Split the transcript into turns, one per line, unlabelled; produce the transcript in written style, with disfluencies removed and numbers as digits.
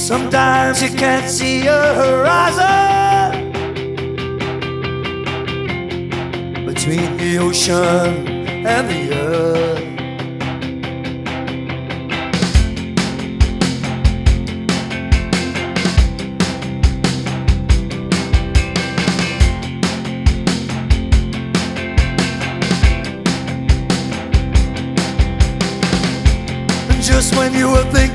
Sometimes you can't see your horizon between the ocean and the earth. Just when you were thinking